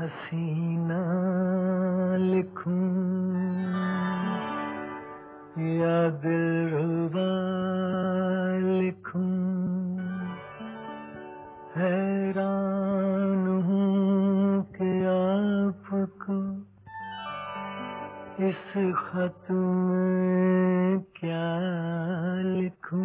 हसीना लिखूं या दिलरुबा लिखूं, हैरान हूँ कि आपको इस खत में क्या लिखूं।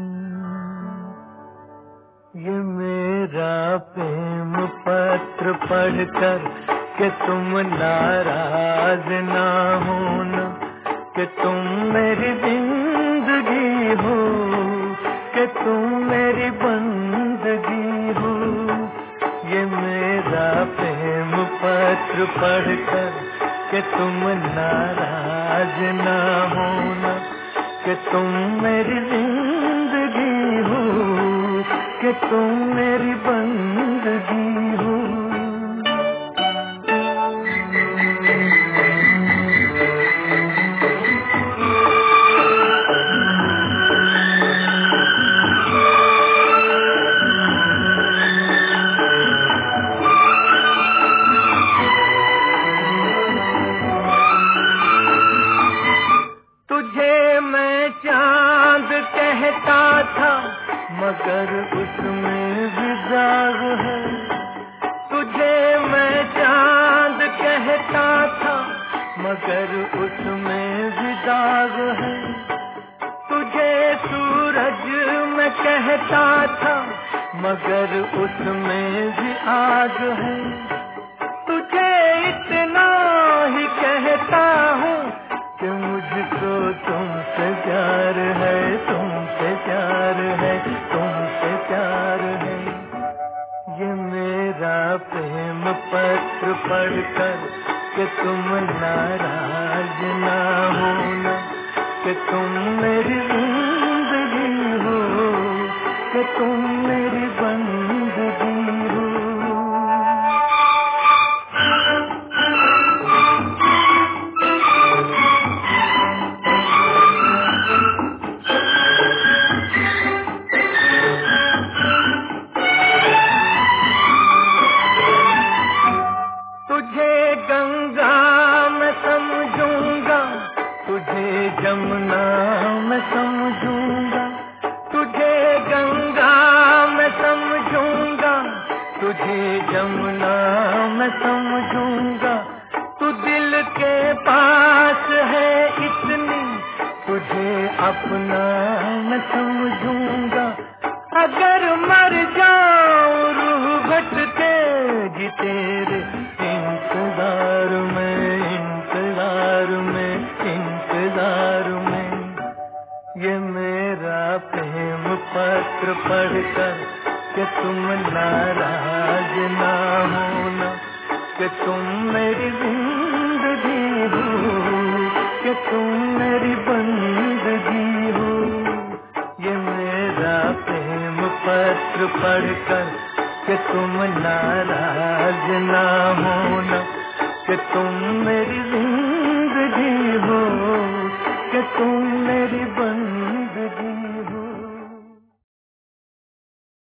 ये मेरा प्रेम पत्र पढ़कर कि तुम नाराज ना होना, कि तुम मेरी जिंदगी हो, कि तुम मेरी बंदगी हो। ये मेरा प्रेम पत्र पढ़कर कि तुम नाराज ना होना, कि तुम मेरी जिंदगी हो, कि तुम मेरी बंदगी हो। तुझे मैं चांद कहता था मगर उसमें भी दाग है। तुझे मैं चांद कहता था मगर उसमें भी दाग है। तुझे सूरज मैं कहता था मगर उसमें भी आग है। तुझे इतना ही कहता हूँ कि मुझको तुमसे प्यार है, तुमसे प्यार है, तुमसे प्यार है। ये मेरा प्रेम पत्र पढ़कर कि तुम नाराज ना होना, कि तुम मेरी जिंदगी हो, कि तुम मेरी बंदगी हो। तुझे गंगा मैं समझूंगा, तुझे जमुना मैं समझूंगा। तुझे गंगा मैं समझूंगा, तुझे जमुना मैं समझूंगा। तू दिल के पास है इतनी, तुझे अपना मैं समझूंगा। अगर मर जाऊं रूह भटकेगी तेरे इंतजार में, इंतजार में, इंतजार में। ये मेरा प्रेम पत्र पढ़कर कि तुम नाराज ना होना, कि तुम मेरी जिंदगी हो, कि तुम मेरी बंदगी हो। ये मेरा प्रेम पत्र पढ़कर कि तुम नाराज ना होना, कि तुम मेरी जिंदगी हो,